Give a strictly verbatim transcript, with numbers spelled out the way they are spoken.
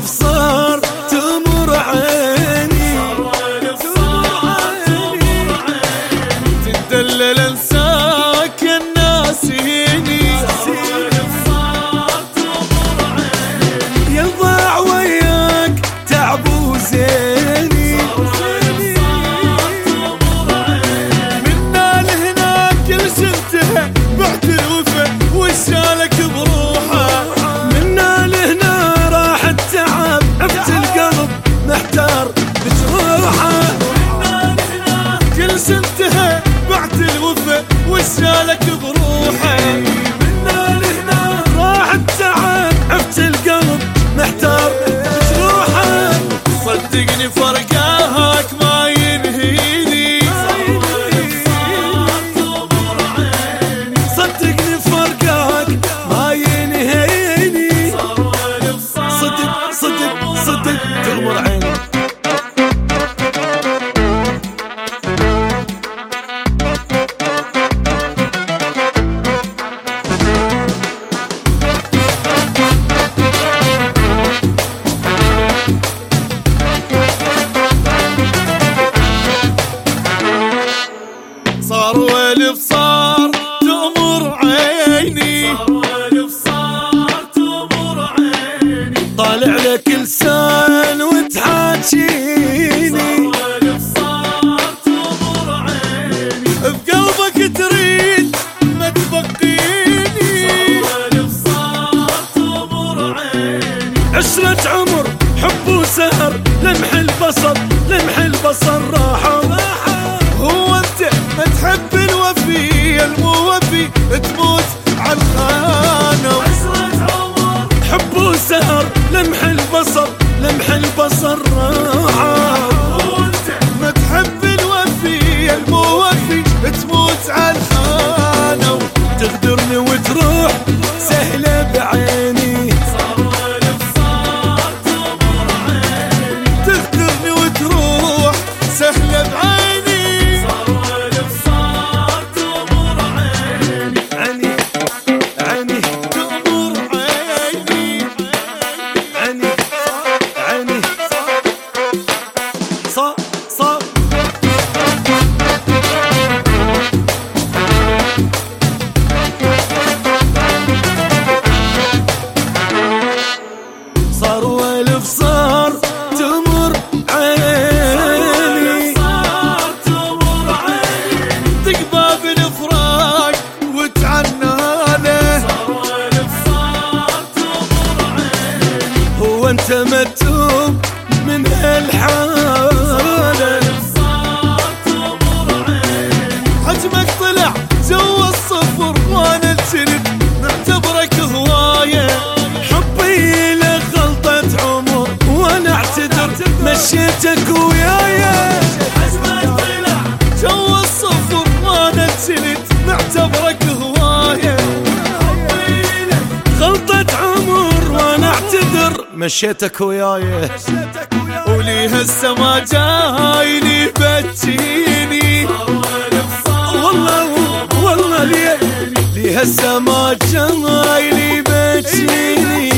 والف صار تمر عيني، تدلل انساك الناس هيني، يضاع وياك تعب وزيني، منا لهناك كل شنته بعت الوفا وشالك بروحه، منا لهنا راح التعب عفت القلب محتار بجروحه، كل شنته بعت الوفا وشالك بروحه، منا لهنا راح التعب عفت القلب محتار بجروحه، صدقني فرقاك ما ينهيني، صدقني فرقاك ما ينهيني، صدق صدق صدق تغمر عيني. صار والف صار تمر عيني، طالع لك لسان وتحاكيني، بقلبك تريد ما تبقيني، عشرة عمر حب وسهر لمح البصر لمح البصر راحوا، هو انت ما تحب الوفي الموفي تموت عالخانة، حب وسهر لمح البصر لمح البصر راحة، هو انت ما تحب الوفي الموفي تموت عالخانة، تغدرني وتروح سهلة بعيني، تغدرني وتروح سهلة بعيني، عيني تمر عيني، عيني عيني صار صار صار والف صار تمر عيني، تقبى بالفراق وتعنى هو انت متوب من هالحالة، حجمك طلع جو الصفر وانا الجلد نعتبرك هواية، حبي لك غلطة عمر وانا اعتذر مشيتك ويايا، حجمك طلع جو الصفر وانا الجلد نعتبرك هواية، غلطة عمر وانا اعتذر مشيتك وياي، وليها السما جاي لي بتجيني، والله والله ليه ليها السما جاي لي بتجيني،